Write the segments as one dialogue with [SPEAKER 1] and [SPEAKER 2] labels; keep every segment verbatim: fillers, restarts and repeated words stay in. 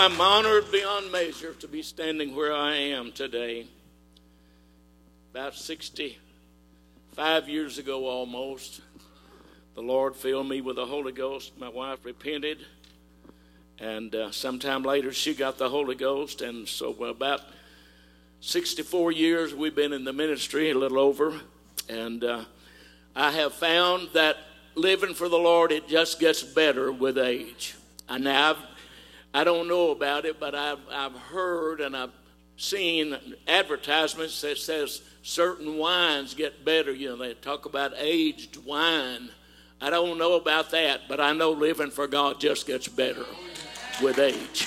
[SPEAKER 1] I'm honored beyond measure to be standing where I am today. About sixty-five years ago almost, the Lord filled me with the Holy Ghost. My wife repented, and uh, sometime later she got the Holy Ghost. And so about sixty-four years we've been in the ministry, a little over. And uh, I have found that living for the Lord, it just gets better with age. And now I've I don't know about it, but I've, I've heard and I've seen advertisements that says certain wines get better. You know, they talk about aged wine. I don't know about that, but I know living for God just gets better with age.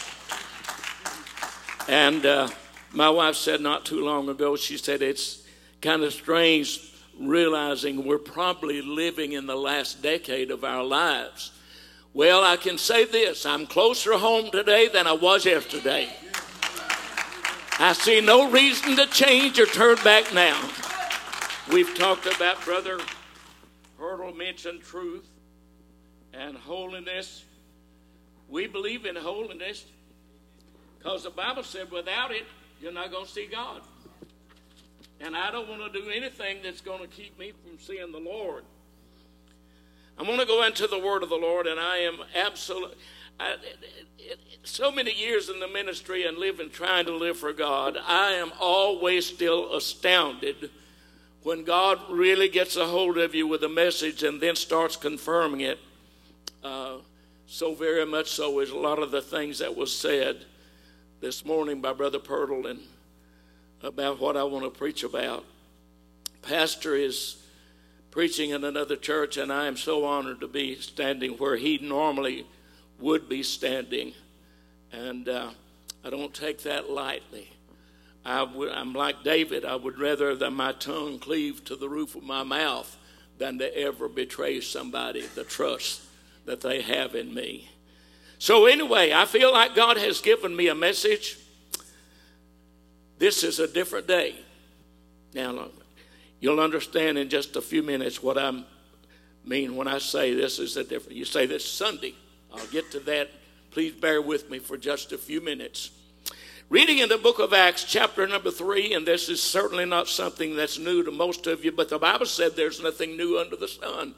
[SPEAKER 1] And uh, my wife said not too long ago, she said it's kind of strange realizing we're probably living in the last decade of our lives. Well, I can say this, I'm closer home today than I was yesterday. I see no reason to change or turn back now. We've talked about Brother Hurdle mentioned truth and holiness. We believe in holiness because the Bible said without it, you're not going to see God. And I don't want to do anything that's going to keep me from seeing the Lord. I'm going to go into the word of the Lord, and I am absolutely, so many years in the ministry and living, trying to live for God, I am always still astounded when God really gets a hold of you with a message and then starts confirming it. Uh, so very much so is a lot of the things that was said this morning by Brother Purtle and about what I want to preach about. Pastor is preaching in another church, and I am so honored to be standing where he normally would be standing. And uh, I don't take that lightly. I w- I'm like David. I would rather that my tongue cleave to the roof of my mouth than to ever betray somebody the trust that they have in me. So anyway, I feel like God has given me a message. This is a different day. Now, you'll understand in just a few minutes what I mean when I say this is a different. You say this Sunday. I'll get to that. Please bear with me for just a few minutes. Reading in the book of Acts, chapter number three, and this is certainly not something that's new to most of you, but the Bible said there's nothing new under the sun.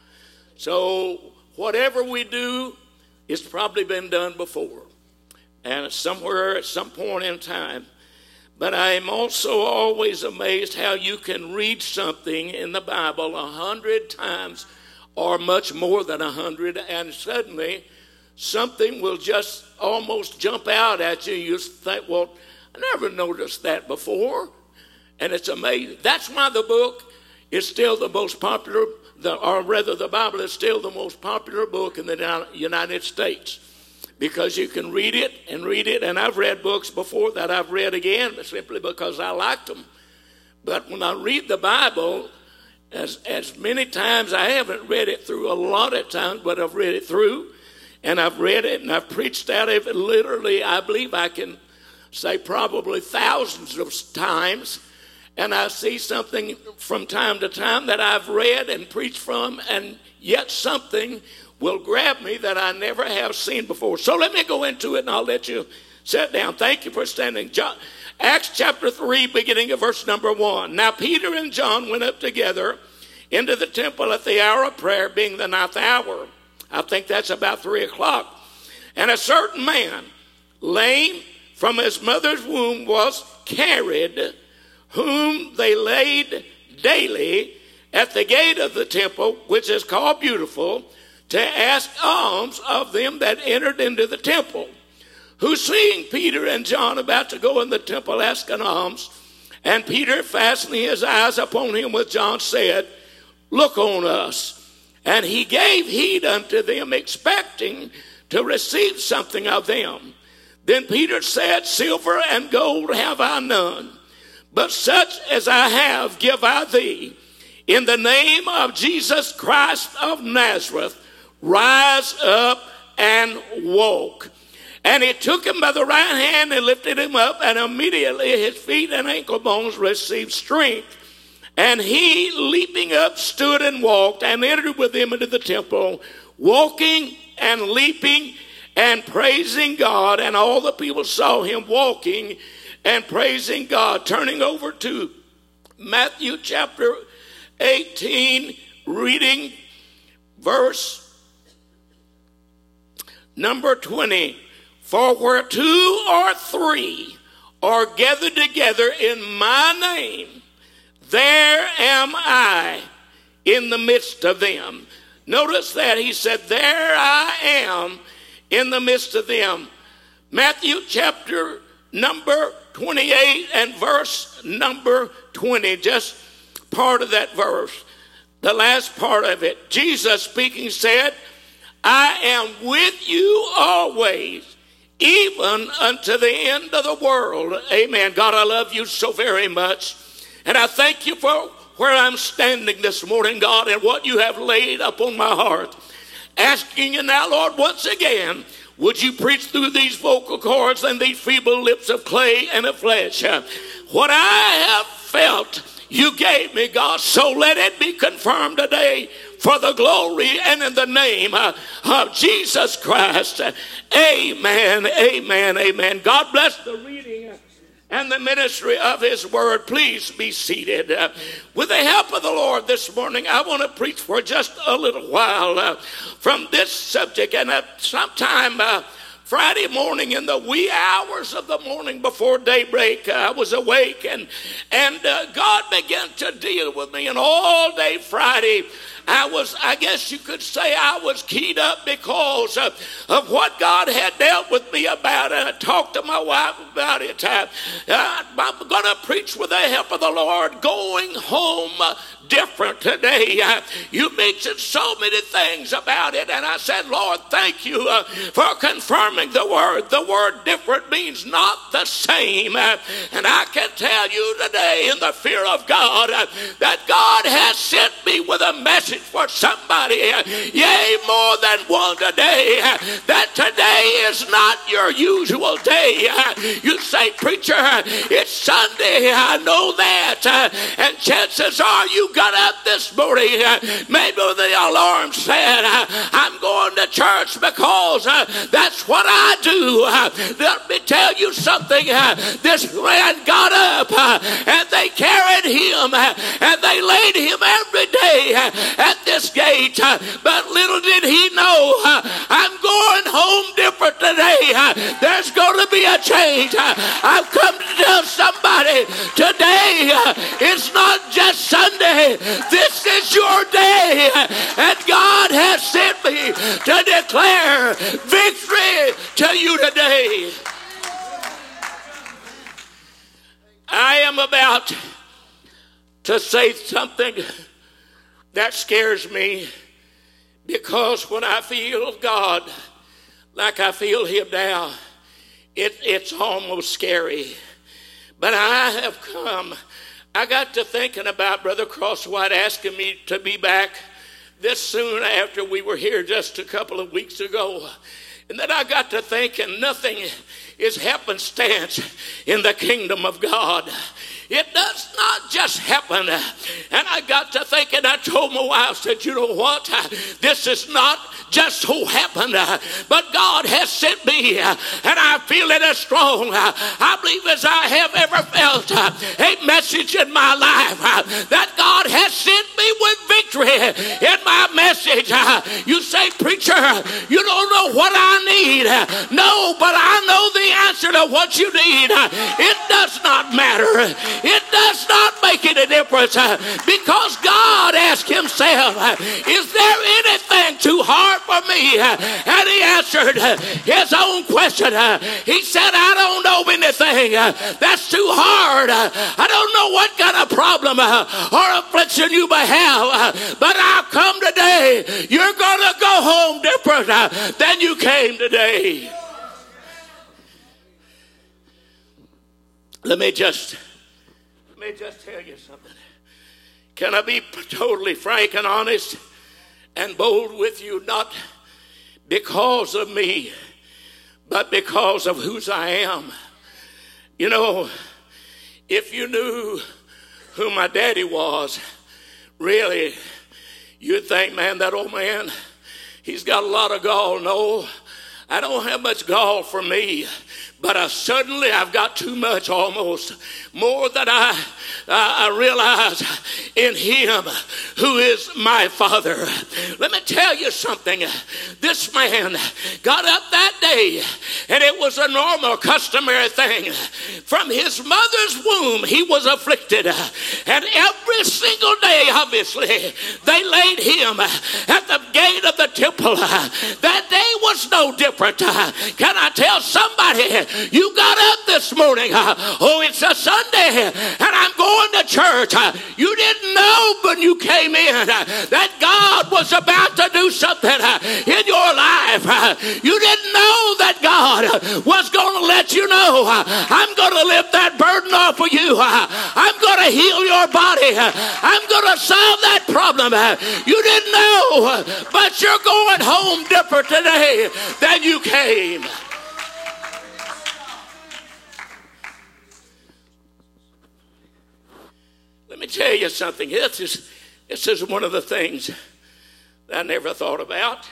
[SPEAKER 1] So whatever we do, it's probably been done before. And somewhere at some point in time. But I am also always amazed how you can read something in the Bible a hundred times or much more than a hundred, and suddenly something will just almost jump out at you. You think, well, I never noticed that before. And it's amazing. That's why the book is still the most popular, the, or rather the Bible is still the most popular book in the United States. Because you can read it and read it, and I've read books before that I've read again simply because I liked them. But when I read the Bible, as, as many times, I haven't read it through a lot of times, but I've read it through, and I've read it, and I've preached out of it literally, I believe I can say probably thousands of times, and I see something from time to time that I've read and preached from, and yet something will grab me that I never have seen before. So let me go into it, and I'll let you sit down. Thank you for standing. John, Acts chapter three, beginning of verse number one. Now Peter and John went up together into the temple at the hour of prayer, being the ninth hour. I think that's about three o'clock. And a certain man, lame from his mother's womb, was carried, whom they laid daily at the gate of the temple, which is called Beautiful, to ask alms of them that entered into the temple, who seeing Peter and John about to go in the temple asking alms, and Peter fastening his eyes upon him with John said, Look on us. And he gave heed unto them, expecting to receive something of them. Then Peter said, Silver and gold have I none, but such as I have give I thee. In the name of Jesus Christ of Nazareth, rise up and walk. And he took him by the right hand and lifted him up, and immediately his feet and ankle bones received strength. And he, leaping up, stood and walked, and entered with them into the temple, walking and leaping and praising God, and all the people saw him walking and praising God. Turning over to Matthew chapter eighteen, reading verse number twenty. For where two or three are gathered together in my name, there am I in the midst of them. Notice that he said, there I am in the midst of them. Matthew chapter number twenty-eight and verse number twenty, just part of that verse, the last part of it. Jesus speaking said, I am with you always, even unto the end of the world. Amen. God, I love you so very much. And I thank you for where I'm standing this morning, God, and what you have laid upon my heart. Asking you now, Lord, once again, would you preach through these vocal cords and these feeble lips of clay and of flesh? What I have felt, you gave me, God, so let it be confirmed today for the glory and in the name of Jesus Christ. Amen, amen, amen. God bless the reading and the ministry of his word. Please be seated. Uh, with the help of the Lord this morning, I want to preach for just a little while uh, from this subject. And uh, sometime uh, Friday morning, in the wee hours of the morning before daybreak, uh, I was awake, and, and uh, God began to deal with me. And all day Friday, I was, I guess you could say I was keyed up because of, of what God had dealt with me about, and I talked to my wife about it. Uh, I'm going to preach with the help of the Lord, going home uh, different today. Uh, you mentioned so many things about it, and I said, Lord, thank you uh, for confirming the word. The word different means not the same. Uh, and I can tell you today, in the fear of God, uh, that God has sent me with a message for somebody, uh, yea, more than one today, uh, that today is not your usual day. Uh, you say, preacher, uh, it's Sunday, I know that, uh, and chances are you got up this morning, uh, maybe the alarm said, uh, I'm going to church because uh, that's what I do. Uh, let me tell you something, uh, this man got up uh, and they carried him uh, and they laid him every day uh, at this gate, uh, but little did he know, uh, I'm going home different today. Uh, there's going to be a change. Uh, I've come to tell somebody today, uh, it's not just Sunday, this is your day, uh, and God has sent me to declare victory to you today. I am about to say something that scares me, because when I feel God like I feel him now, it, it's almost scary. But I have come, I got to thinking about Brother Crosswhite asking me to be back this soon after we were here just a couple of weeks ago. And then I got to thinking, nothing is happenstance in the kingdom of God. It does not just happen. And I got to thinking, I told my wife, I said, you know what? This is not just so happened, but God has sent me, and I feel it as strong. I believe as I have ever felt a message in my life that God has sent me with victory in my message. You say, preacher, you don't know what I need. No, but I know the answer to what you need. It does not matter. It does not make any difference, because God asked himself, is there anything too hard for me? And he answered his own question. He said, I don't know anything that's too hard. I don't know what kind of problem or affliction you may have, but I've come today. You're going to go home different than you came today. Let me just let me just tell you something. Can I be totally frank and honest and bold with you? Not because of me, but because of whose I am. You know, if you knew who my daddy was, really, you'd think, man, that old man, he's got a lot of gall. No, I don't have much gall for me, but I suddenly I've got too much almost, more than I, I, I realize in him who is my Father. Let me tell you something. This man got up that day, and it was a normal, customary thing. From his mother's womb, he was afflicted, and every single day, obviously, they laid him at the gate of the temple. That day was no different. Can I tell somebody, you got up this morning, oh, it's a Sunday, and I'm going to church. You didn't know when you came in that God was about to do something in your life. You didn't know that God was going to let you know, I'm going to lift that burden off of you. I'm going to heal your body. I'm going to solve that problem. You didn't know, but you're going home different today than you came. Let me tell you something. This is, this is one of the things that I never thought about.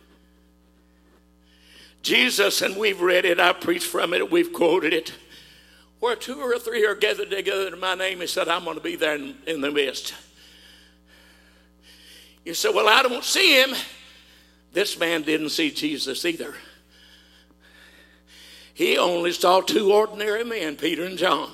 [SPEAKER 1] Jesus, and we've read it, I preached from it, we've quoted it. Where two or three are gathered together in my name, he said, I'm going to be there in, in the midst. You say, well, I don't see him. This man didn't see Jesus either. He only saw two ordinary men, Peter and John.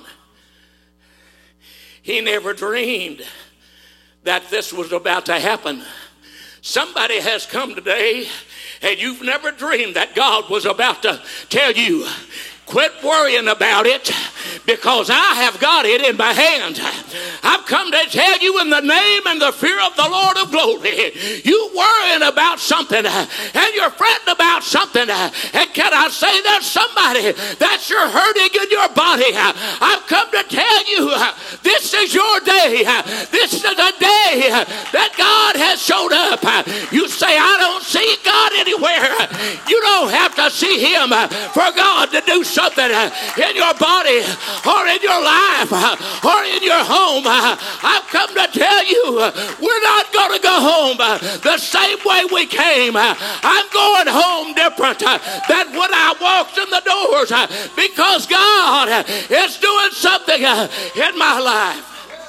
[SPEAKER 1] He never dreamed that this was about to happen. Somebody has come today, and you've never dreamed that God was about to tell you, quit worrying about it, because I have got it in my hand. I've come to tell you in the name and the fear of the Lord of glory, you worrying about something and you're fretting about something, and can I say there's somebody that you're hurting in your body. I've come to tell you, this is your day. This is the day that God has showed up. You say, I don't see God anywhere. You don't have to see him for God to do something in your body or in your life or in your home. I've come to tell you, we're not going to go home the same way we came. I'm going home different than when I walked in the doors, because God is doing something in my life.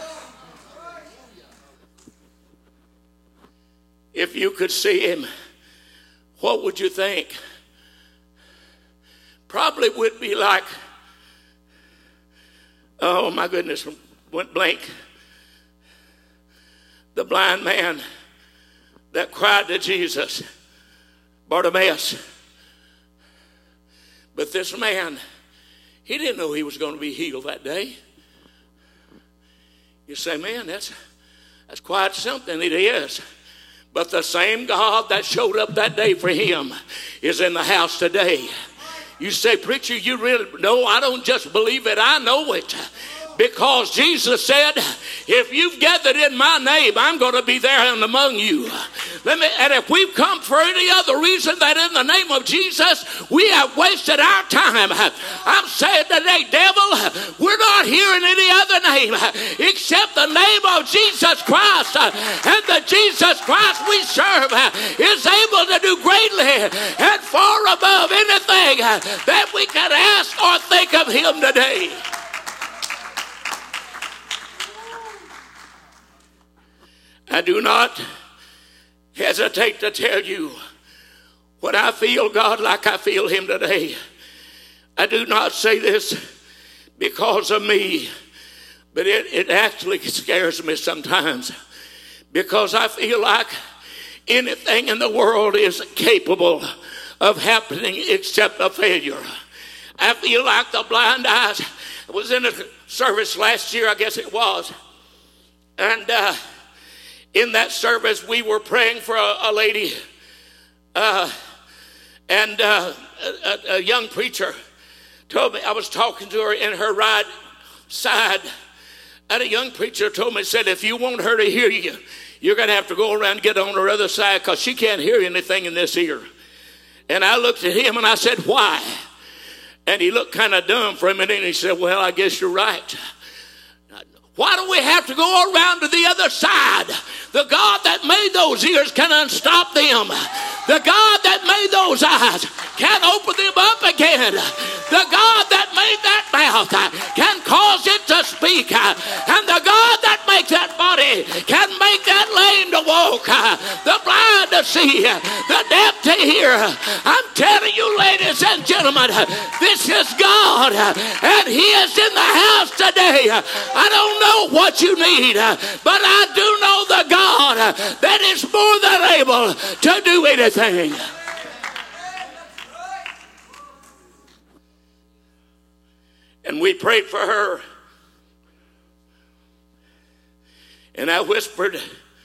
[SPEAKER 1] If you could see him, what would you think? Probably would be like, oh my goodness, went blank. The blind man that cried to Jesus, Bartimaeus. But this man, he didn't know he was going to be healed that day. You say, man, that's, that's quite something. It is. But the same God that showed up that day for him is in the house today. You say, preacher, you really know? I don't just believe it, I know it. Because Jesus said, if you've gathered in my name, I'm going to be there and among you. Let me, and if we've come for any other reason than in the name of Jesus, we have wasted our time. I'm saying today, devil, we're not hearing any other name except the name of Jesus Christ. And the Jesus Christ we serve is able to do greatly and far above anything that we can ask or think of him today. I do not hesitate to tell you when I feel God like I feel him today. I do not say this because of me, but it, it actually scares me sometimes, because I feel like anything in the world is capable of happening except a failure. I feel like the blind eyes. I was in a service last year, I guess it was, and uh, in that service, we were praying for a, a lady, uh, and uh, a, a young preacher told me, I was talking to her in her right side, and a young preacher told me, said, if you want her to hear you, you're going to have to go around and get on her other side, because she can't hear anything in this ear. And I looked at him and I said, why? And he looked kind of dumb for a minute, and he said, well, I guess you're right. Why do we have to go around to the other side? The God that made those ears can unstop them. The God that made those eyes can open them up again. The God that made that mouth can cause it to speak. And the God that makes that body can make that lame to walk, the blind to see, the deaf to hear. I'm telling you, ladies and gentlemen, this is God, and He is in the house today. I don't know what you need, but I do know the God that is more than able to do anything. And we prayed for her. And I whispered,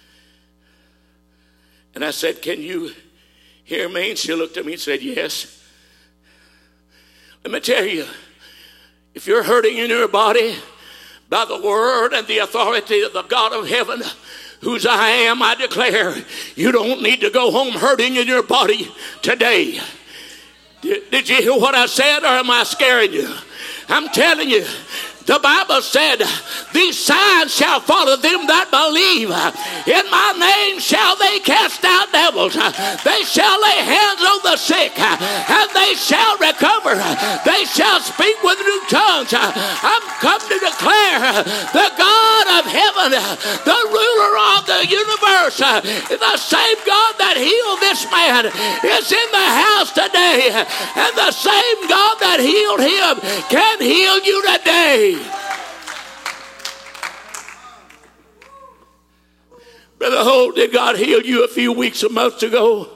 [SPEAKER 1] and I said, can you hear me? And she looked at me and said, yes. Let me tell you, if you're hurting in your body, by the word and the authority of the God of heaven, whose I am, I declare, you don't need to go home hurting in your body today. Did, did you hear what I said, or am I scaring you? I'm telling you, the Bible said, these signs shall follow them that believe. In my name shall they cast out devils. They shall lay hands on the sick, and they shall recover. They shall speak with new tongues. I'm come to declare the God of heaven, the ruler of the universe, the same God that healed this man is in the house today. And the same God that healed him can heal you today. Brother Holt, did God heal you a few weeks or months ago?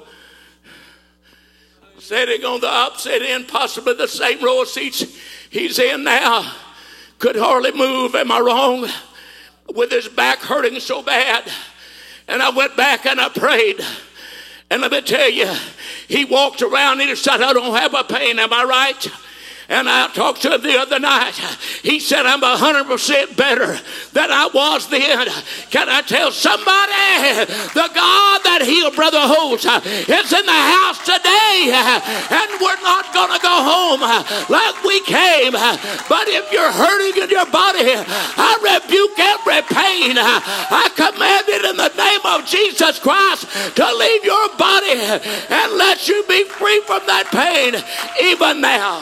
[SPEAKER 1] Sitting on the opposite end, possibly the same row of seats he's in now. Could hardly move, am I wrong? With his back hurting so bad. And I went back and I prayed. And let me tell you, he walked around and he said, I don't have a pain, am I right? And I talked to him the other night. He said, I'm one hundred percent better than I was then. Can I tell somebody, the God that healed Brother Holtz is in the house today. And we're not going to go home like we came. But if you're hurting in your body, I rebuke every pain. I command it in the name of Jesus Christ to leave your body and let you be free from that pain even now.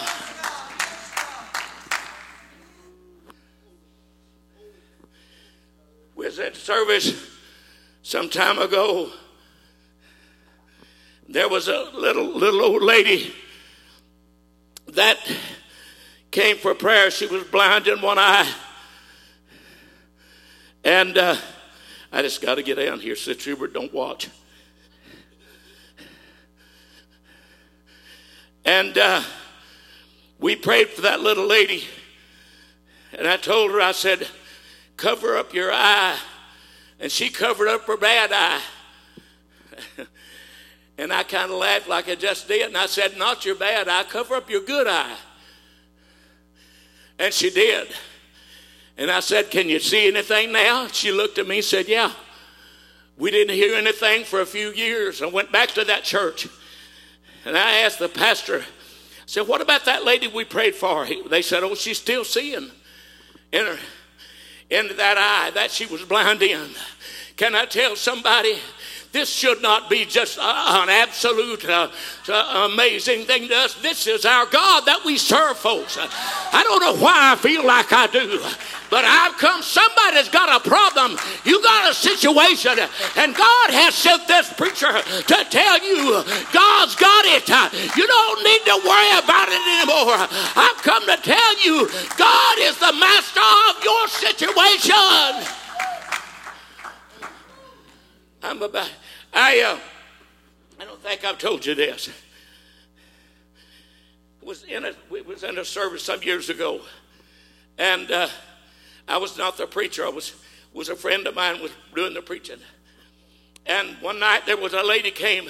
[SPEAKER 1] We was at service some time ago. There was a little little old lady that came for prayer. She was blind in one eye. And uh, I just got to get down here, Sister Hubert, don't watch. And uh, we prayed for that little lady. And I told her, I said, cover up your eye. And she covered up her bad eye. And I kind of laughed like I just did. And I said, not your bad eye, cover up your good eye. And she did. And I said, can you see anything now? She looked at me and said, yeah. We didn't hear anything for a few years. I went back to that church. And I asked the pastor, I said, what about that lady we prayed for? They said, oh, she's still seeing in her, into that eye that she was blind in. Can I tell somebody, this should not be just an absolute uh, uh, amazing thing to us. This is our God that we serve, folks. I don't know why I feel like I do, but I've come, somebody's got a problem. You got a situation, and God has sent this preacher to tell you God's got it. You don't need to worry about it anymore. I've come to tell you God is the master of your situation. I'm about, I, uh, I don't think I've told you this. Was in a, we was in a service some years ago, and uh, I was not the preacher. I was was a friend of mine was doing the preaching. And one night there was a lady came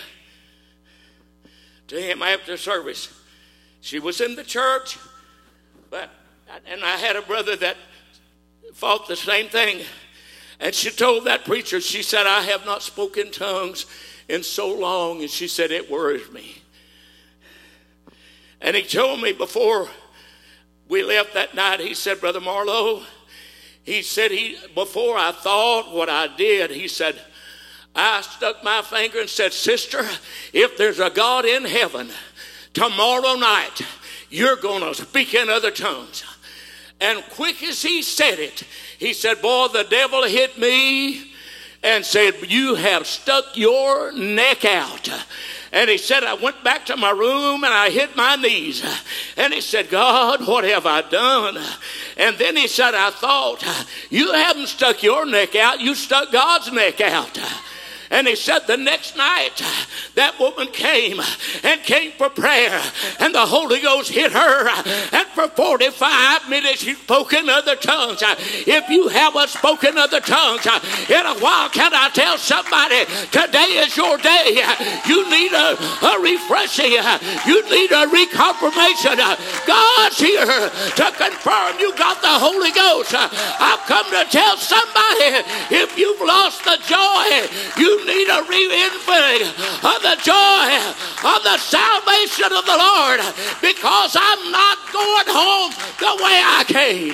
[SPEAKER 1] to him after service. She was in the church, but and I had a brother that fought the same thing. And she told that preacher, she said, I have not spoken tongues in so long. And she said, it worries me. And he told me before we left that night, he said, Brother Marlowe, he said, he before I thought what I did, he said, I stuck my finger and said, sister, if there's a God in heaven, tomorrow night you're going to speak in other tongues. And quick as he said it, he said, boy, the devil hit me and said, you have stuck your neck out. And he said, I went back to my room and I hit my knees. And he said, God, what have I done? And then he said, I thought, you haven't stuck your neck out, you stuck God's neck out. And he said the next night that woman came and came for prayer, and the Holy Ghost hit her, and for forty-five minutes she spoke in other tongues. If you haven't spoken other tongues in a while, can I tell somebody today is your day? You need a, a refreshing, you need a reconfirmation. God's here to confirm you got the Holy Ghost. I've come to tell somebody, if you've lost the joy, you need a re-infilling of the joy of the salvation of the Lord, because I'm not going home the way I came.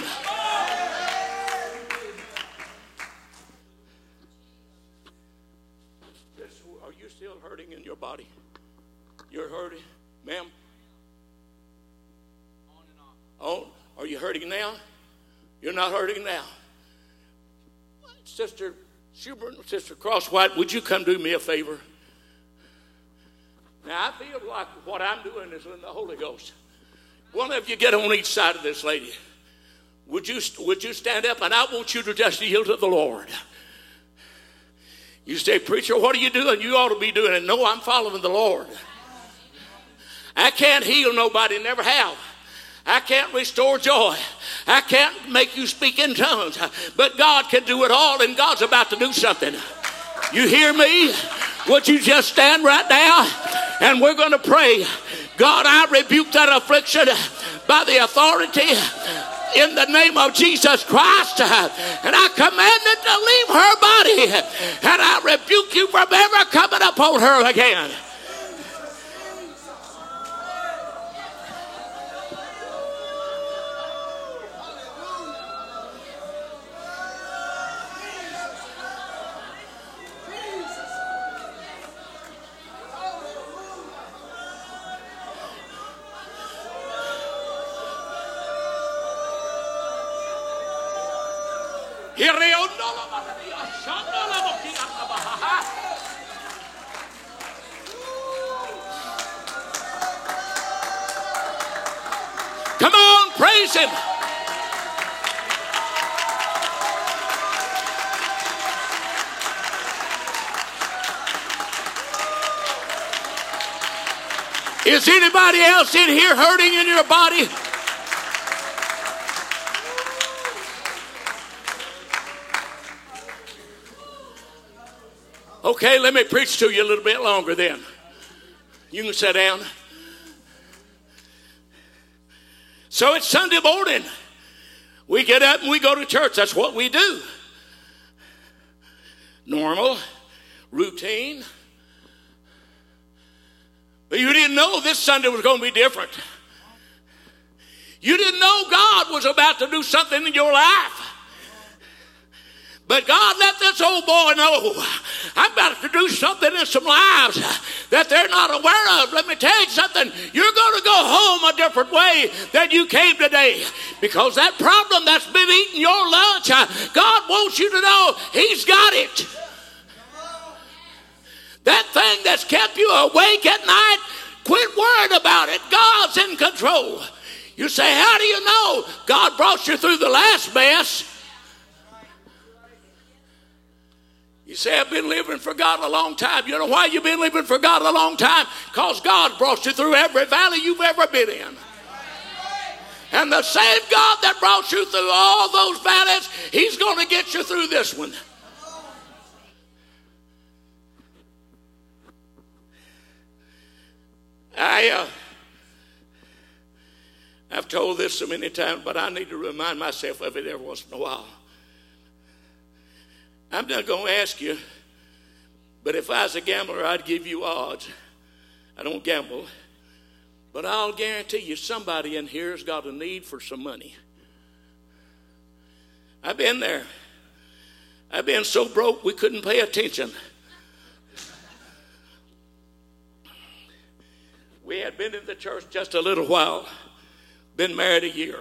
[SPEAKER 1] Are you still hurting in your body? You're hurting, ma'am? On and on. Oh, are you hurting now? You're not hurting now. Sister Schubert and Sister Crosswhite, would you come do me a favor? Now, I feel like what I'm doing is in the Holy Ghost. One of you get on each side of this lady. Would you, would you stand up? And I want you to just yield to the Lord. You say, preacher, what are you doing? You ought to be doing it. No, I'm following the Lord. I can't heal nobody, never have. I can't restore joy. I can't make you speak in tongues. But God can do it all, and God's about to do something. You hear me? Would you just stand right now? And we're going to pray. God, I rebuke that affliction by the authority in the name of Jesus Christ. And I command it to leave her body. And I rebuke you from ever coming upon her again. Come on, praise him. Is anybody else in here hurting in your body? Okay, let me preach to you a little bit longer then. You can sit down. So it's Sunday morning. We get up and we go to church. That's what we do. Normal, routine. But you didn't know this Sunday was going to be different. You didn't know God was about to do something in your life. But God let this old boy know, I'm about to do something in some lives that they're not aware of. Let me tell you something. You're going to go home a different way than you came today. Because that problem that's been eating your lunch, God wants you to know he's got it. That thing that's kept you awake at night, quit worrying about it. God's in control. You say, how do you know? God brought you through the last mess. You say, I've been living for God a long time. You know why you've been living for God a long time? Because God brought you through every valley you've ever been in. And the same God that brought you through all those valleys, he's going to get you through this one. I, uh, I've told this so many times, but I need to remind myself of it every once in a while. I'm not going to ask you, but if I was a gambler, I'd give you odds. I don't gamble, but I'll guarantee you somebody in here has got a need for some money. I've been there. I've been so broke we couldn't pay attention. We had been in the church just a little while, been married a year.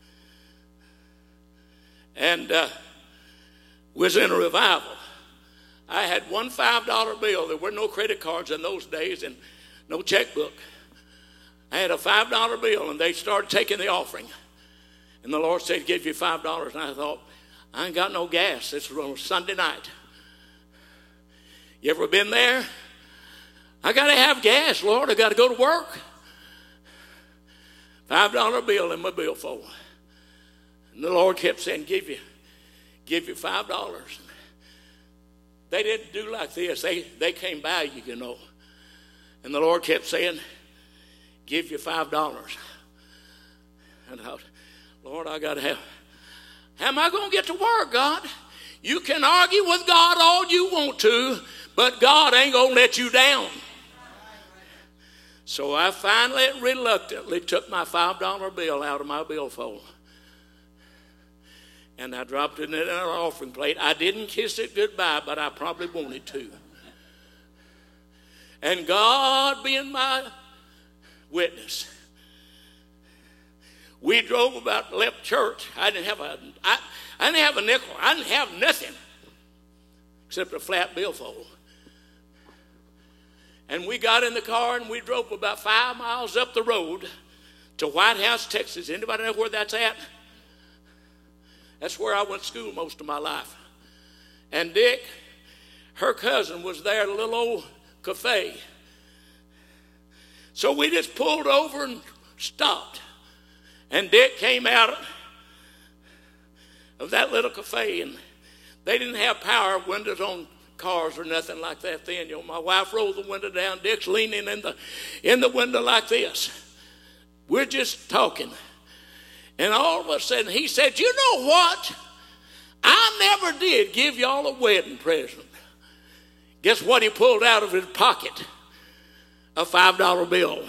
[SPEAKER 1] And uh, was in a revival. I had one five dollar bill. There were no credit cards in those days and no checkbook. I had a five dollar bill, and they started taking the offering. And the Lord said, give you five dollars. And I thought, I ain't got no gas. This was on Sunday night. You ever been there? I got to have gas, Lord. I got to go to work. five dollar bill in my billfold. And the Lord kept saying, give you, give you five dollars. They didn't do like this. They, they came by you, you know. And the Lord kept saying, give you five dollars. And I thought, Lord, I got to have, how am I going to get to work, God? You can argue with God all you want to, but God ain't going to let you down. So I finally, reluctantly, took my five dollar bill out of my billfold. And I dropped it in an offering plate. I didn't kiss it goodbye, but I probably wanted to. And God being my witness, we drove about, left church. I didn't have a, I, I didn't have a nickel. I didn't have nothing except a flat billfold. And we got in the car and we drove about five miles up the road to White House, Texas. Anybody know where that's at? That's where I went to school most of my life. And Dick, her cousin, was there at a little old cafe. So we just pulled over and stopped. And Dick came out of that little cafe, and they didn't have power windows on cars or nothing like that then. You know, my wife rolled the window down. Dick's leaning in the in the window like this. We're just talking. And all of a sudden he said, you know what? I never did give y'all a wedding present. Guess what he pulled out of his pocket? A five dollar bill.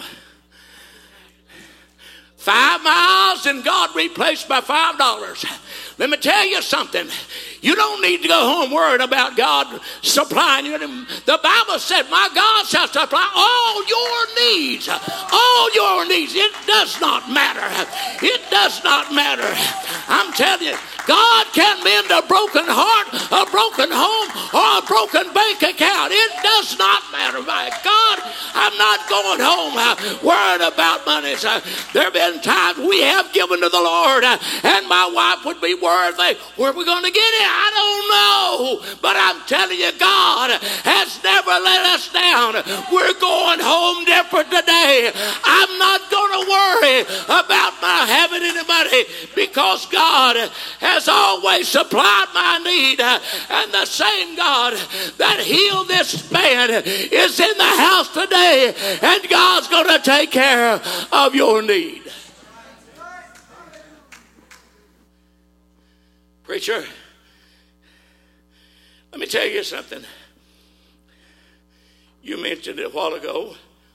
[SPEAKER 1] Five miles and God replaced my five dollars. Let me tell you something. You don't need to go home worried about God supplying you. The Bible said, my God shall supply all your needs. All your needs. It does not matter. It does not matter. I'm telling you, God can mend a broken heart, a broken home, or a broken bank account. It does not matter. My God, I'm not going home uh, worried about money. Uh, there have been times we have given to the Lord, uh, and my wife would be worried, like, where are we going to get it? I don't know. But I'm telling you, God has never let us down. We're going home different today. I'm not going to worry about my having any money because God has always supplied my need. And the same God that healed this man is in the house today, and God's going to take care of your need. Preacher, let me tell you something. You mentioned it a while ago.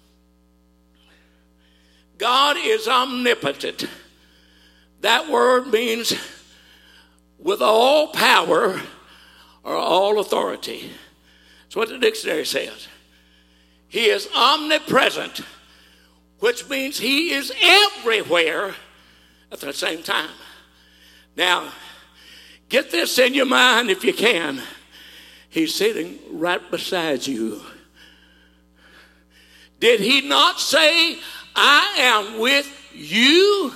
[SPEAKER 1] God is omnipotent. That word means with all power or all authority. That's what the dictionary says. He is omnipresent, which means he is everywhere at the same time. Now, get this in your mind if you can. He's sitting right beside you. Did he not say, I am with you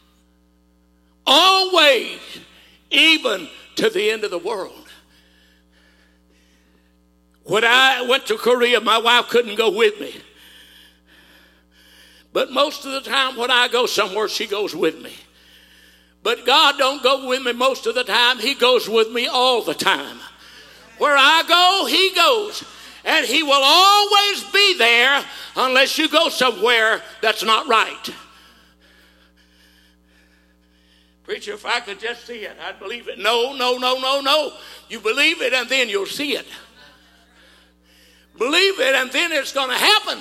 [SPEAKER 1] always, even to the end of the world? When I went to Korea, my wife couldn't go with me. But most of the time when I go somewhere, she goes with me. But God don't go with me most of the time. He goes with me all the time. Where I go, he goes. And he will always be there unless you go somewhere that's not right. Preacher, if I could just see it, I'd believe it. No, no, no, no, no. You believe it and then you'll see it. Believe it and then it's going to happen.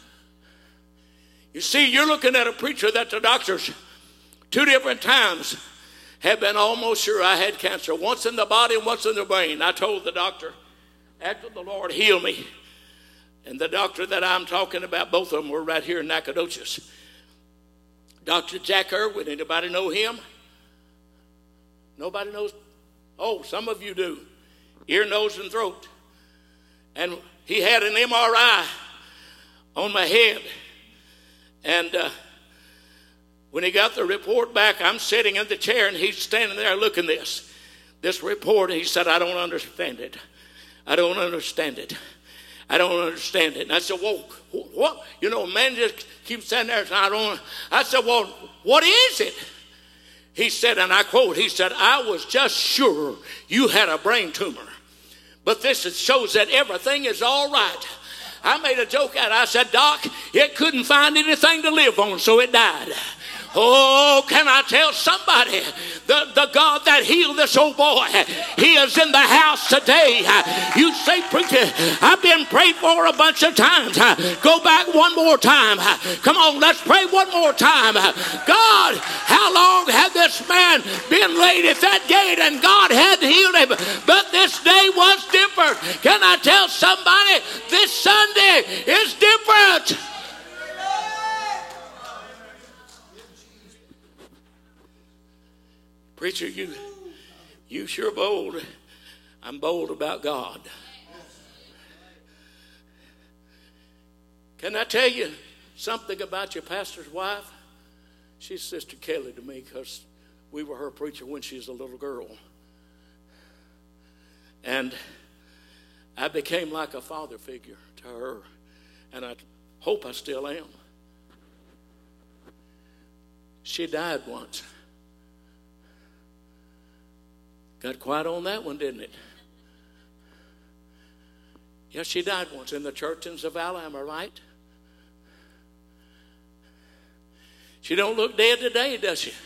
[SPEAKER 1] You see, you're looking at a preacher that the doctors two different times have been almost sure I had cancer. Once in the body and once in the brain. I told the doctor, after the Lord healed me, And the doctor that I'm talking about, both of them were right here in Nacogdoches. Doctor Jack Irwin, anybody know him? Nobody knows? Oh, some of you do. Ear, nose, and throat. And he had an M R I on my head. And uh, when he got the report back, I'm sitting in the chair, and he's standing there looking at this. This report, he said, I don't understand it. I don't understand it. I don't understand it. And I said, well, what? You know, man just keeps standing there and I don't. I said, well, what is it? He said, and I quote, he said, I was just sure you had a brain tumor. But this shows that everything is all right. I made a joke out of it. I said, Doc, it couldn't find anything to live on, so it died. Oh, can I tell somebody, the, the God that healed this old boy, he is in the house today. You say, preacher, I've been prayed for a bunch of times. Go back one more time. Come on, let's pray one more time. God, how long had this man been laid at that gate and God had healed him? But this day was different. Can I tell somebody, this Sunday is different. Preacher, you, you sure bold. I'm bold about God. Can I tell you something about your pastor's wife? She's Sister Kelly to me because we were her preacher when she was a little girl. And I became like a father figure to her. And I hope I still am. She died once. Got quiet on that one, didn't it? Yes, she died once in the church in Zavala, am I right? She don't look dead today, does she?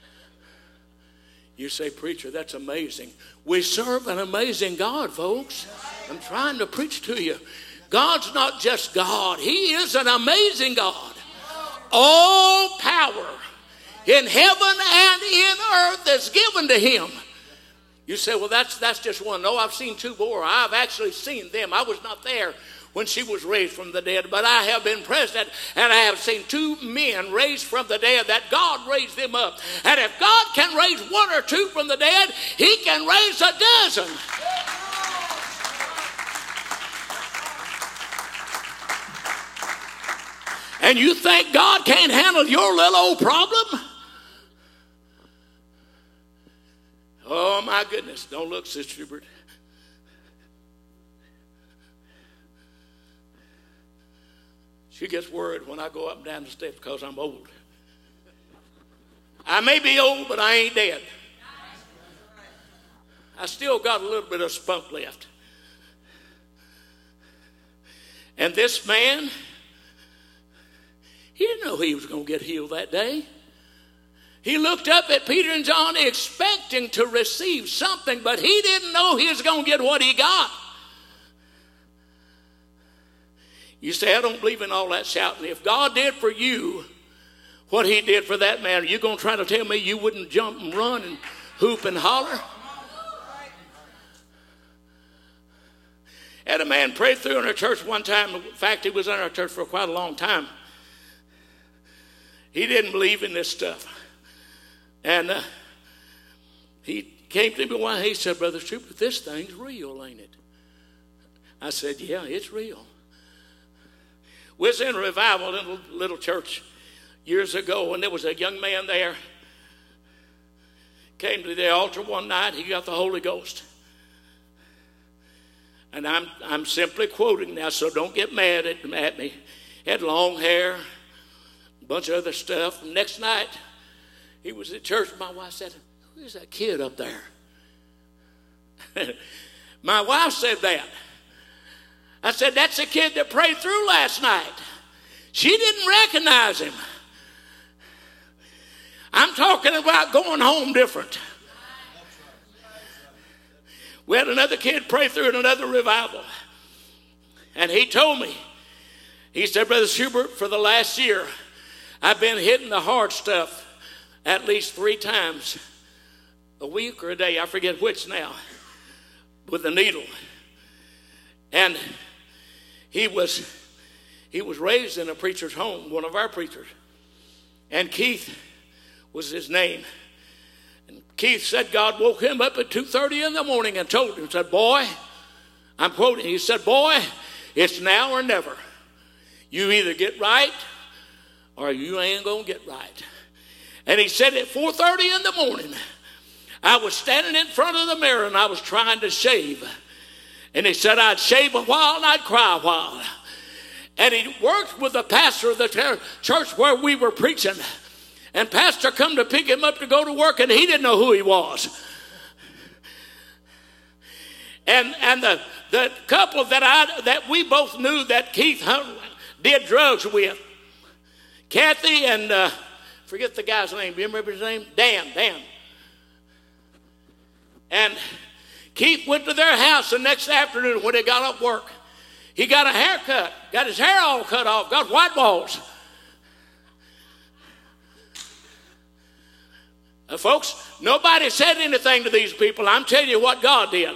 [SPEAKER 1] You say, preacher, that's amazing. We serve an amazing God, folks. I'm trying to preach to you. God's not just God. He is an amazing God. All power in heaven and in earth is given to him. You say, well, that's that's just one. No, I've seen two more. I've actually seen them. I was not there when she was raised from the dead, but I have been present, and I have seen two men raised from the dead that God raised them up. And if God can raise one or two from the dead, he can raise a dozen. And you think God can't handle your little old problem? Oh, my goodness. Don't look, Sister Hubert. She gets worried when I go up and down the steps because I'm old. I may be old, but I ain't dead. I still got a little bit of spunk left. And this man, he didn't know he was going to get healed that day. He looked up at Peter and John expecting to receive something, but he didn't know he was going to get what he got. You say, I don't believe in all that shouting. If God did for you what he did for that man, are you going to try to tell me you wouldn't jump and run and hoop and holler? Had a man prayed through in our church one time. In fact, he was in our church for quite a long time. He didn't believe in this stuff. And uh, he came to me one day. He said, Brother Stewart, this thing's real, ain't it? I said, yeah, it's real. We was in a revival in a little church years ago, and there was a young man there. Came to the altar one night. He got the Holy Ghost. And I'm I'm simply quoting now, so don't get mad at, at me. He had long hair, a bunch of other stuff. And next night, he was at church. My wife said, who is that kid up there? My wife said that. I said, that's the kid that prayed through last night. She didn't recognize him. I'm talking about going home different. We had another kid pray through in another revival. And he told me, he said, Brother Schubert, for the last year, I've been hitting the hard stuff at least three times a week or a day. I forget which now, with a needle. And he was he was raised in a preacher's home, one of our preachers. And Keith was his name. And Keith said God woke him up at two thirty in the morning and told him, said, boy, I'm quoting, he said, boy, it's now or never. You either get right or you ain't going to get right. And he said at four thirty in the morning, I was standing in front of the mirror and I was trying to shave. And he said I'd shave a while and I'd cry a while. And he worked with the pastor of the church where we were preaching. And pastor come to pick him up to go to work, and he didn't know who he was. And and the, the couple that I that we both knew that Keith did drugs with, Kathy and uh, forget the guy's name. Do you remember his name? Dan. Dan. And Keith went to their house the next afternoon when they got off work. He got a haircut, got his hair all cut off, got white balls. Uh, folks, nobody said anything to these people. I'm telling you what God did.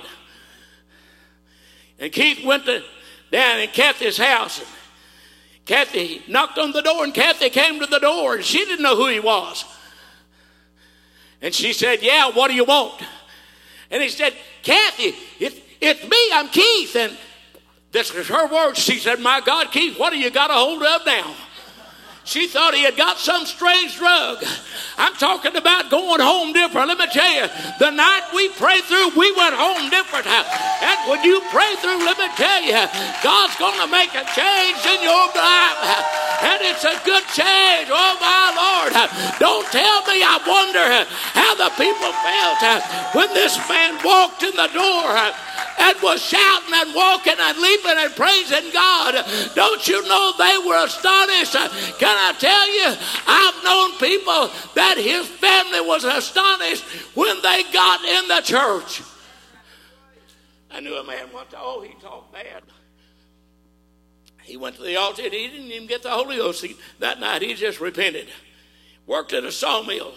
[SPEAKER 1] And Keith went to down in Kathy's house. And Kathy knocked on the door, and Kathy came to the door, and she didn't know who he was. And she said, yeah, what do you want? And he said, Kathy, it, it's me, I'm Keith. And this is her words. She said, my God, Keith, what do you got a hold of now? She thought he had got some strange drug. I'm talking about going home different. Let me tell you, the night we prayed through, we went home different. And when you pray through, let me tell you, God's going to make a change in your life. And it's a good change. Oh, my Lord. Don't tell me I wonder how the people felt when this man walked in the door and was shouting and walking and leaping and praising God. Don't you know they were astonished? Can I tell you, I've known people that his family was astonished when they got in the church. I knew a man one time, oh, he talked bad. He went to the altar and he didn't even get the Holy Ghost that night. He just repented. Worked at a sawmill.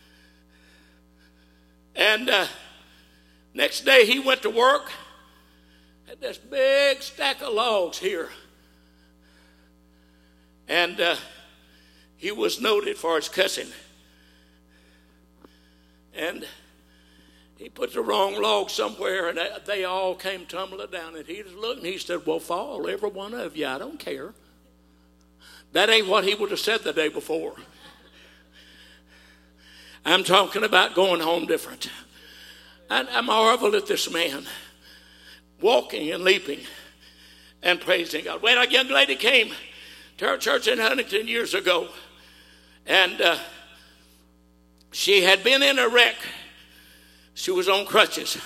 [SPEAKER 1] And uh, next day he went to work. Had this big stack of logs here. And uh, he was noted for his cussing. And he put the wrong log somewhere, and they all came tumbling down. And he was looking, he said, well, fall, every one of you, I don't care. That ain't what he would have said the day before. I'm talking about going home different. And I marvel at this man walking and leaping and praising God. When a young lady came to our church in Huntington years ago, and uh, she had been in a wreck. She was on crutches.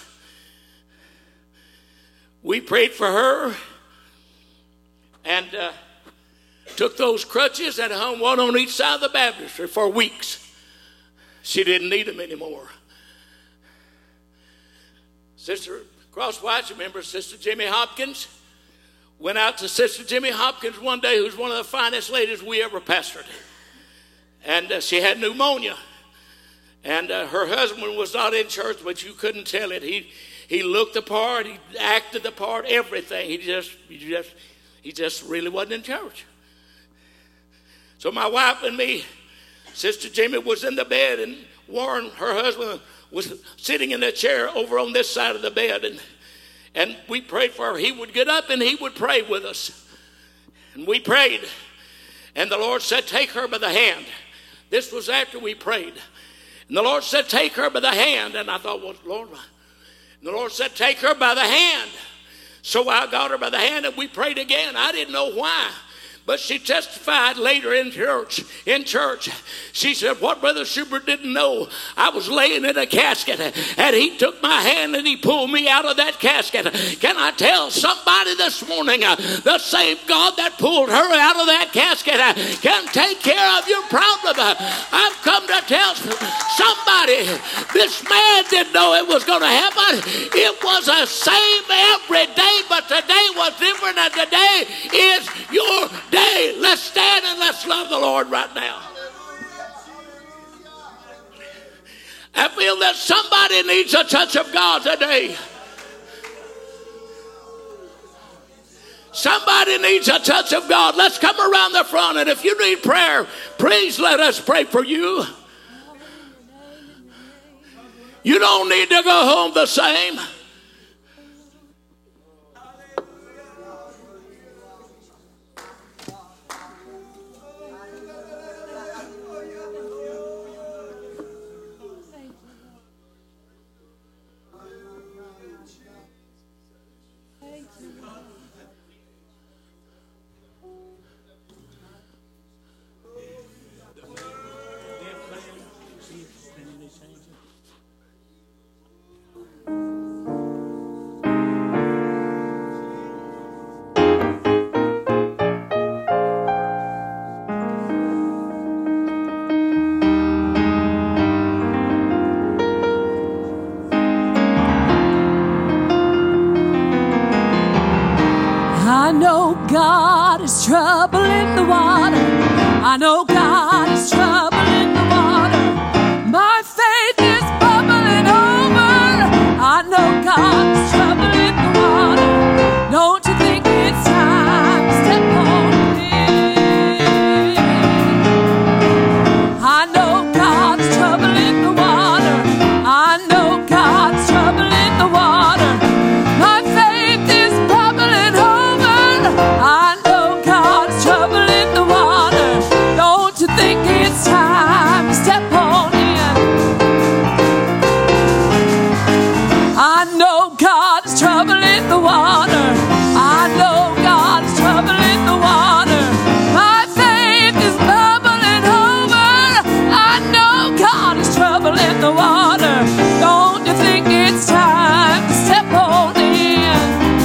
[SPEAKER 1] We prayed for her and uh, took those crutches and hung one on each side of the baptistry for weeks. She didn't need them anymore. Sister Crosswhite, you remember Sister Jimmy Hopkins? Went out to Sister Jimmy Hopkins one day, who's one of the finest ladies we ever pastored. And uh, she had pneumonia. And uh, her husband was not in church, but you couldn't tell it. He he looked the part, he acted the part, everything. He just he just he just really wasn't in church. So my wife and me, Sister Jimmy was in the bed, and Warren, her husband, was sitting in a chair over on this side of the bed, and and we prayed for her. He would get up and he would pray with us. And we prayed. And the Lord said, take her by the hand. This was after we prayed. And the Lord said, take her by the hand. And I thought, well, Lord, and the Lord said, take her by the hand. So I got her by the hand and we prayed again. I didn't know why. But she testified later in church. In church, she said, what Brother Schubert didn't know, I was laying in a casket, and he took my hand and he pulled me out of that casket. Can I tell somebody this morning, uh, the same God that pulled her out of that casket uh, can take care of your problem. Uh, I've come to tell somebody, this man didn't know it was going to happen. It was the same every day, but today was different, and today is your day. Let's stand and let's love the Lord right now. I feel that somebody needs a touch of God today. Somebody needs a touch of God. Let's come around the front, and if you need prayer, please let us pray for you. You don't need to go home the same.
[SPEAKER 2] I know God is trouble in the water. I know God is trouble in the water. My faith is bubbling over. I know God is trouble in the water. Don't you think it's time to step on in? I know God's trouble in the water. I know God's trouble in the water. My faith is bubbling over. I know God's trouble in the water. Don't you think it's time to step on in? I know God's trouble in the water. I know God's trouble in the water. My faith is bubbling over. I know God is trouble in the water. Don't you think it's time to step on in?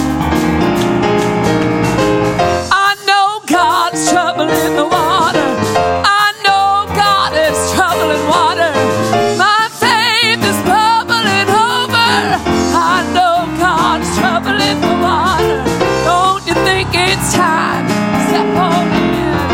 [SPEAKER 2] I know God's trouble in the water. I know God is trouble in water. My faith is bubbling over. I know God's trouble in the water. Don't you think it's time to step on in?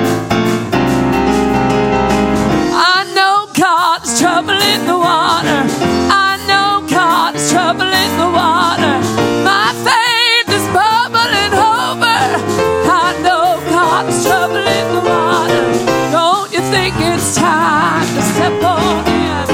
[SPEAKER 2] I know God's trouble in the water. I know God's trouble in the water. My faith is bubbling over. I know God's trouble in the water. Don't you think it's time to step on in?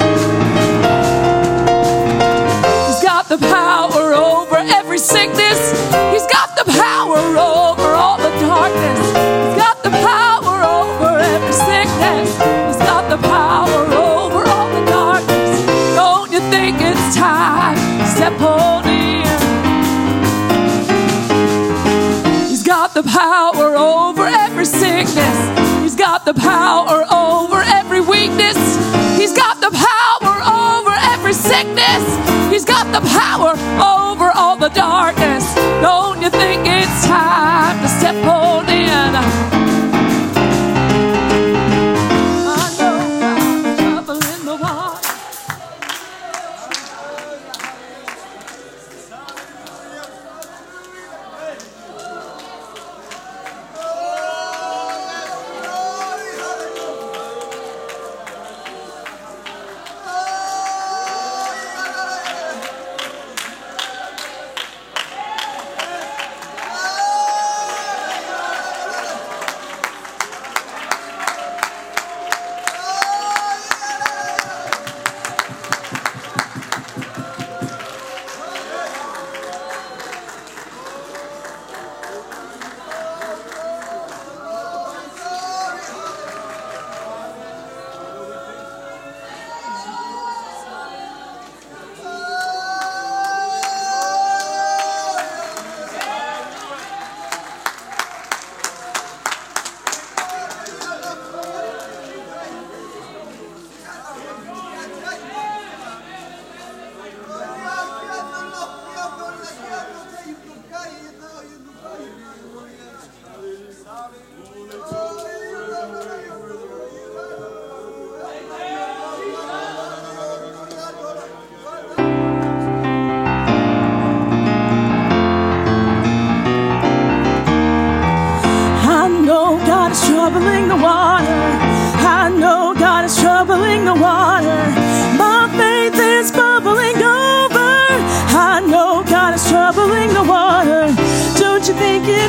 [SPEAKER 2] He's got the power over every sickness. He's got the power over all the darkness. He's got the power over every sickness. He's got the power over all the darkness. Don't you think it's time to step on in? He's got the power over every sickness. He's got the power over every weakness. He's got the power over every sickness. He's got the power over all the darkness. Don't you think it's time to step on in? I know God's trouble in the water.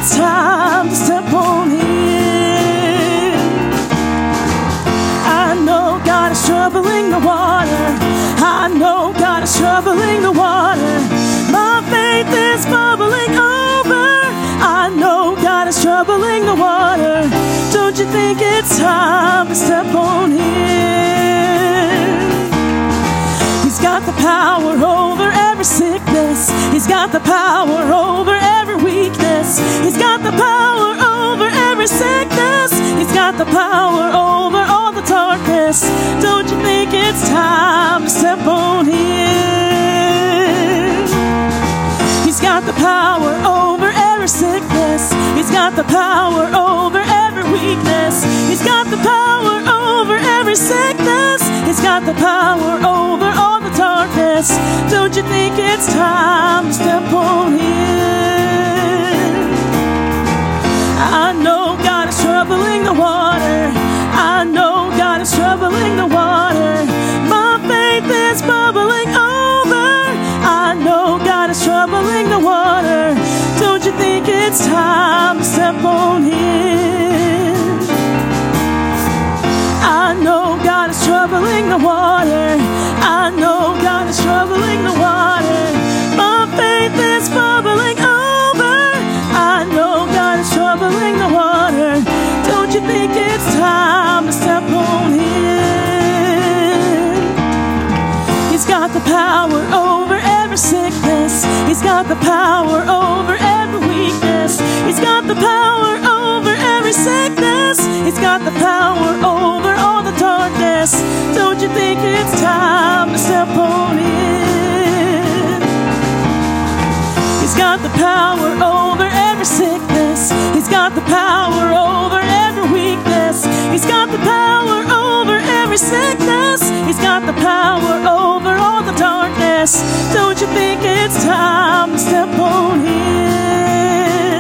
[SPEAKER 2] it's time to step on in. I know God is troubling the water. I know God is troubling the water. My faith is bubbling over. I know God is troubling the water. Don't you think it's time to step on in? He's got the power over every sickness. He's got the power over every weakness. He's got the power over every sickness. He's got the power over all the darkness. Don't you think it's time to step on in? He's got the power over every sickness. He's got the power over every weakness. He's got the power over every sickness. He's got the power over all the darkness. Don't you think it's time to step on in? I know God is troubling the water. I know God is troubling the water. My faith is bubbling over. I know God is troubling the water. Don't you think it's time to step on in? I know God is troubling the water. I know God is troubling the water. My faith is bubbling over. I know God is troubling the water. Don't you think it's time to step on in? He's got the power over every sickness. He's got the power over every weakness. He's got the power over every sickness. He's got the power over all the darkness. Don't you think it's time to step on in? He's got the power over every sickness. He's got the power over every weakness. He's got the power over every sickness. He's got the power over all the darkness. Don't you think it's time to step on in?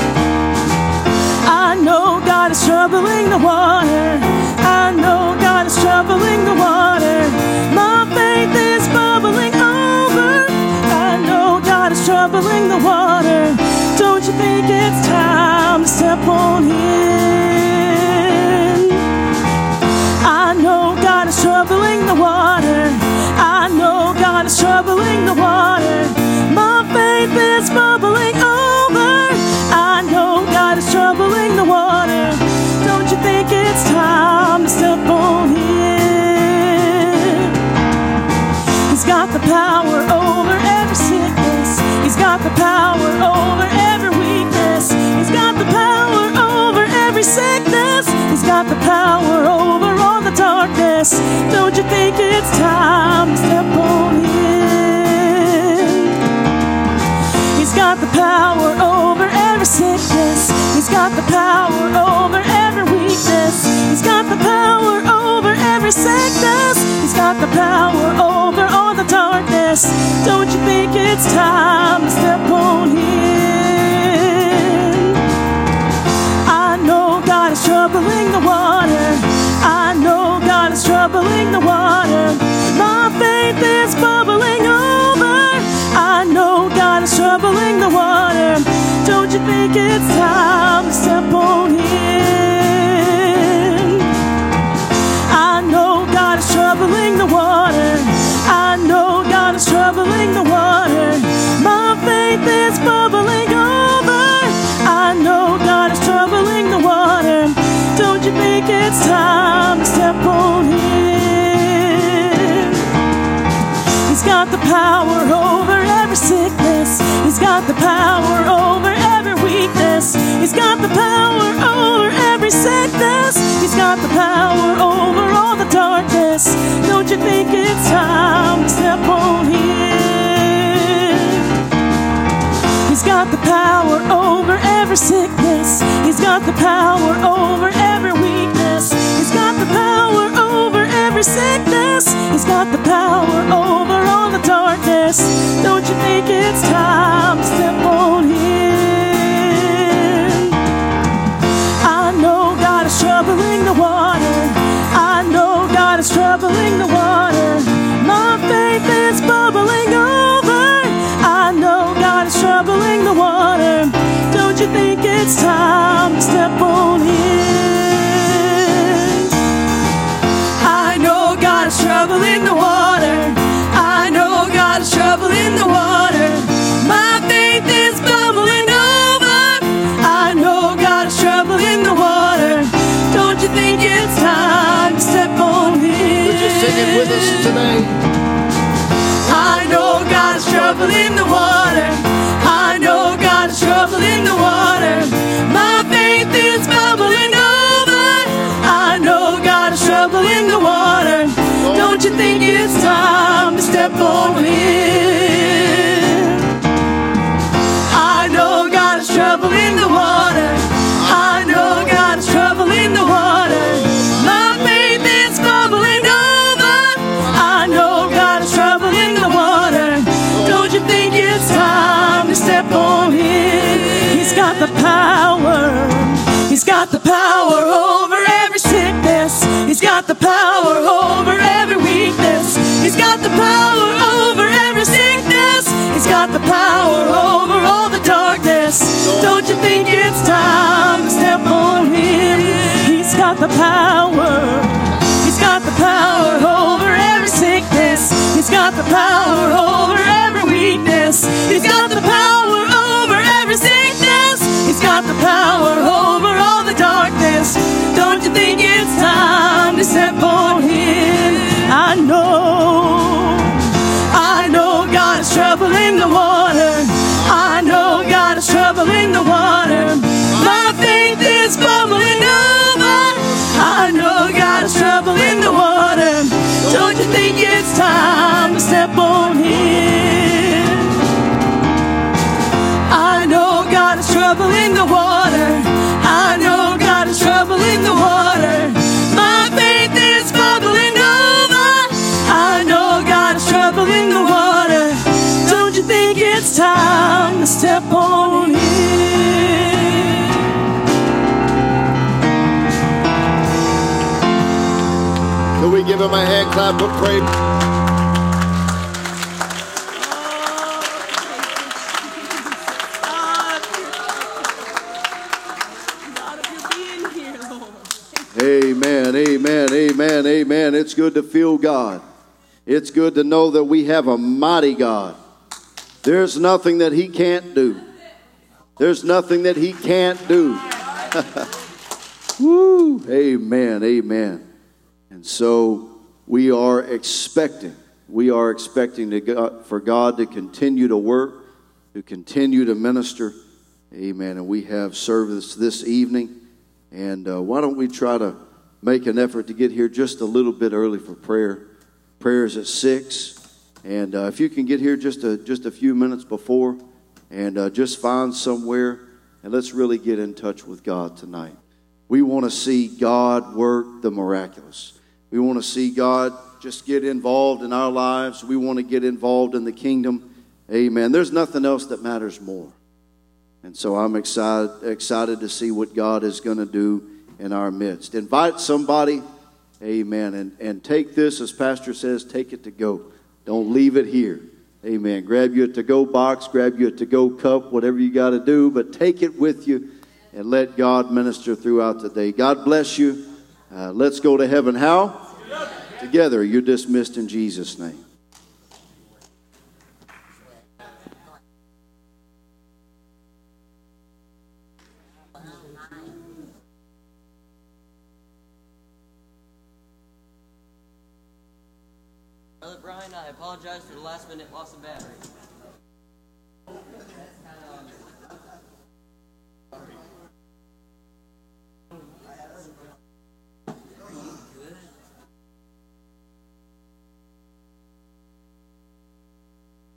[SPEAKER 2] I know God is troubling the water. I know God is troubling the water. My faith is bubbling over. I know God is troubling the water. Don't you think it's time to step on in? I know God is troubling the water. I know God is troubling the water. My faith is bubbling over. I know God is troubling the water. Don't you think it's time to step on in? He's got the power over every sickness. He's got the power over every weakness. He's got the power over every sickness. He's got the power over all the darkness. Don't you think it's time to step on in? He's got the power over every sickness. He's got the power over every weakness. He's got the power over every sickness. He's got the power over all the darkness. Don't you think it's time to step on in? I know God is troubling the water. I know God is troubling the water. My faith is bubbling over. I know God is troubling the water. Don't you think it's time to step on in? I know God is troubling the water. I know God is troubling the water. My faith is bubbling over. I know God is troubling the water. Don't you think it's time to step on in? He's got the power over every sickness. He's got the power over every weakness. He's got the power over every sickness. He's got the power over all the darkness. Don't you think it's time to step on in? He's got the power over every sickness. He's got the power over every weakness. He's got the power over every sickness. He's got the power over all the darkness. Don't you think it's time to step on in? I know God is troubling the water. I know God is troubling the water. My faith is bubbling over. I know God is troubling the water. Don't you think it's
[SPEAKER 3] Listen today.
[SPEAKER 2] I know God is trouble in the water. I know God is trouble in the water. My faith is bubbling over. I know God is trouble in the water. Don't you think it's time to step on in? I know God is trouble in the water. I know God is trouble in the water. My faith is bubbling over. I know God is trouble in the water. Don't you think it's time to step on in? He's got the power. He's got the power over every sickness. He's got the power over every weakness. He's got the power over every sickness. He's got the power over all the darkness. Don't you think it's time to step on him? He's got the power. He's got the power over every sickness. He's got the power over every weakness. He's got the power over every sickness. He's got the power over all the darkness. Don't you think it's time to step on him? I know, I know God is trouble in the water. I know God is trouble in the water. My faith is bubbling over. I know God is trouble in the water. Don't you think it's time to step on him? I know God is trouble in the water. I know God is trouble in the water. My faith is bubbling over. I know God is trouble in the water. Don't you think it's time to step on him?
[SPEAKER 3] Can we give him a hand clap of praise? Amen, amen, amen, amen. It's good to feel God. It's good to know that we have a mighty God. There's nothing that he can't do. There's nothing that he can't do. Woo, amen, amen. And so we are expecting, we are expecting to God, for God to continue to work, to continue to minister. Amen. And we have service this evening. And uh, why don't we try to make an effort to get here just a little bit early for prayer. Prayer is at six. And uh, if you can get here just a, just a few minutes before and uh, just find somewhere and let's really get in touch with God tonight. We want to see God work the miraculous. We want to see God just get involved in our lives. We want to get involved in the kingdom. Amen. There's nothing else that matters more. And so I'm excited excited to see what God is going to do in our midst. Invite somebody, amen, and, and take this, as Pastor says, take it to go. Don't leave it here. Amen. Grab you a to-go box, grab you a to-go cup, whatever you got to do, but take it with you and let God minister throughout the day. God bless you. Uh, let's go to heaven. How? Together. You're dismissed in Jesus' name.
[SPEAKER 4] Brother Brian, I apologize for the last minute loss of battery.